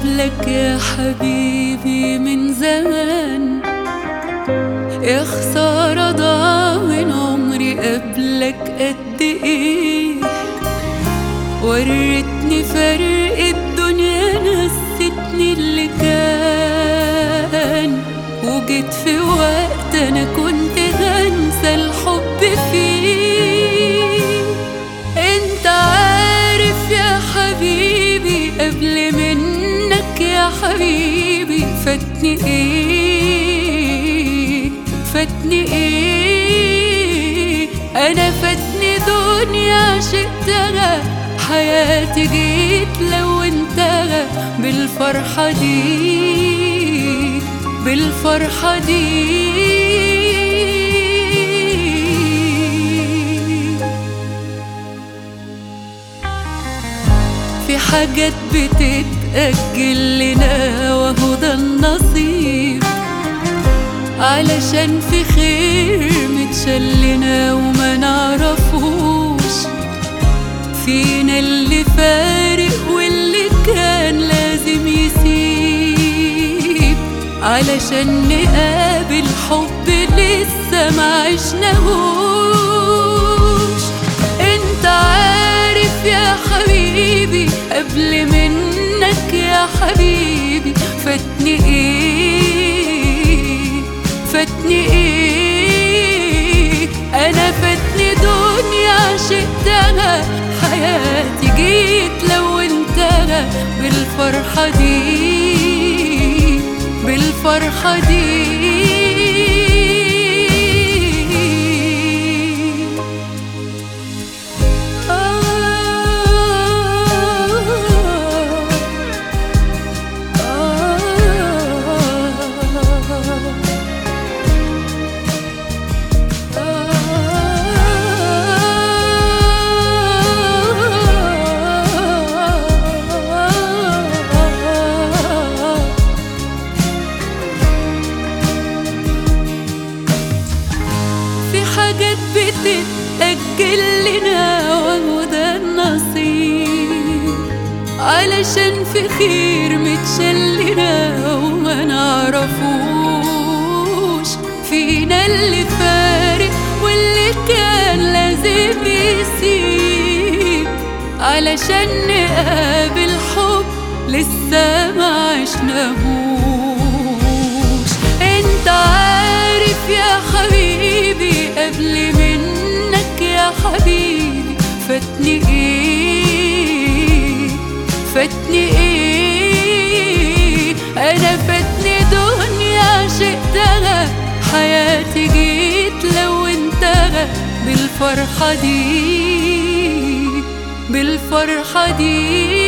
قبلك يا حبيبي من زمان، يا خسارة ضاع من عمري قبلك قد ايه. وريتني فرق الدنيا، نستني اللي كان، وجيت في وقت انا كنت هنسى الحب فيه. انت عارف يا حبيبي قبل منك يا حبيبي فاتني ايه، فاتني ايه. انا فاتني دنيا عشقتها، حياتي جيت لونتها بالفرحة دي، بالفرحة دي. في حاجات بتتأجل لنا وهو ده النصيب، علشان في خير متشلنا وما نعرفوش. فينا اللي فارق واللي كان لازم يسيب، علشان نقابل حب لسه ما عشناهوش. انت عارف يا حبيبي قبل منك يا حبيبي فاتني ايه، فاتني ايه. انا فاتني دنيا عشقتها، حياتي جيت لونتها بالفرحة دي، بالفرحة دي. بتتأجل لنا وهو ده النصيب، علشان في خير متشلنا وما نعرفوش. فينا اللي فارق واللي كان لازم يسيب، علشان نقابل حب لسه ما عشناهوش. انت عارف يا حبيبي قبل منك يا حبيبي فاتني ايه، فاتني ايه. انا فاتني دنيا عشقتها، حياتي جيت لونتها بالفرحة دي، بالفرحة دي.